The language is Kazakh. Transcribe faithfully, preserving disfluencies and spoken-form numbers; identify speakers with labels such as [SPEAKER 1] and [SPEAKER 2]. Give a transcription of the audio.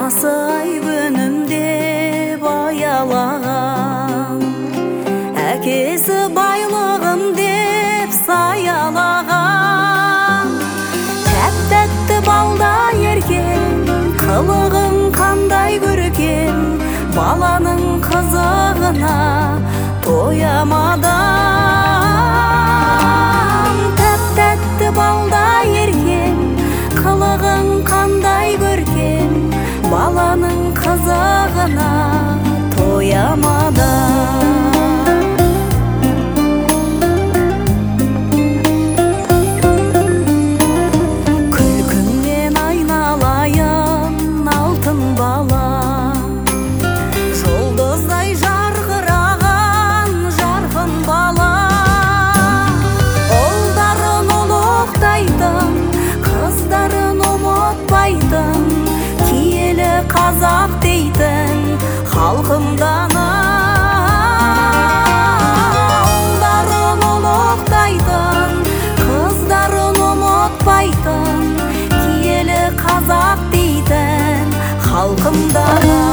[SPEAKER 1] Анасы-ай күнімде баялаған, әкесі байлығым деп саялаған. Тәп-тәтті балда еркен, қылығың қандай көркем, баланың қызығына тоямадым. Тәп-тәтті балда еркен, қылығың қандай көркем, баланың қызығына тоямадым. Күлкіңнен айналайын алтын бала, жұлдыздай жарқыраған жарқын бала. Ұлдарын ұлықтайтын, қыздарын ұмытпайтын, киелі қазақ дейтін халқымданам. Ұлдарын ұлықтайтын, қыздарын ұмытпайтын, киелі қазақ дейтін халқымданам.